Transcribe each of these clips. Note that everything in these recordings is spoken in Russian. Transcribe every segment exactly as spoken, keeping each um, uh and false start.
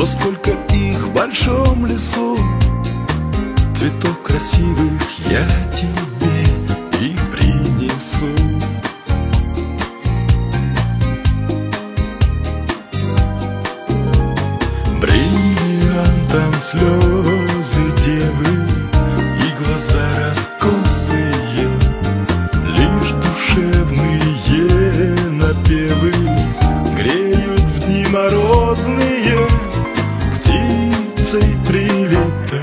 но сколько их в большом лесу. Цветов красивых я тебе и принесу. Бриллиантом слезы девы и глаза раскосые, лишь душевные напевы греют в дни морозные. Птицей прилетай,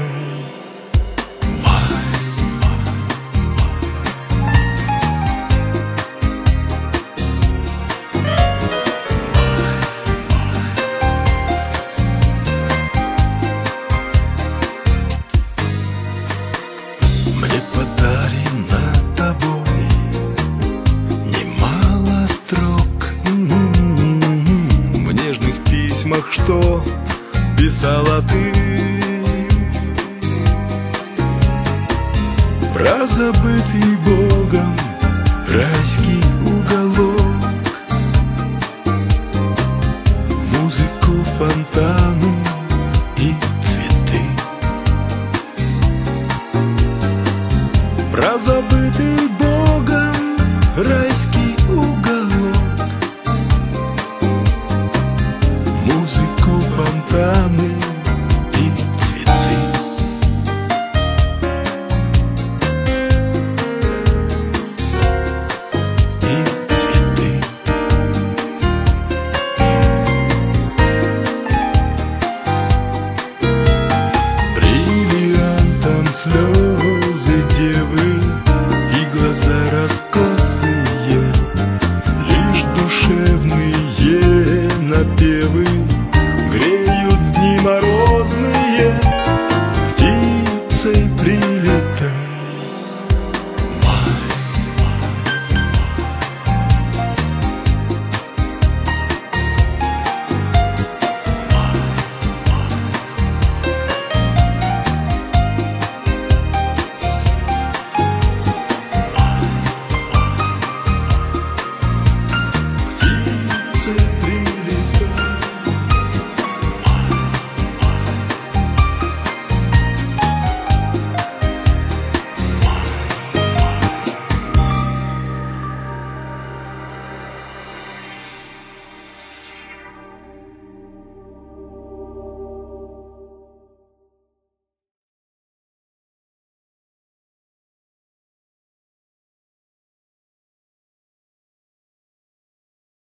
мне подарено тобой немало строк в нежных письмах, что писала ты про забытый Богом райский уголок, музыку, фонтаны и цветы. Про забытый Богом райский уголок, музыку, фонтаны и цветы. И цветы. Бриллиантом слезы девы и глаза раскосые, лишь душевные напевы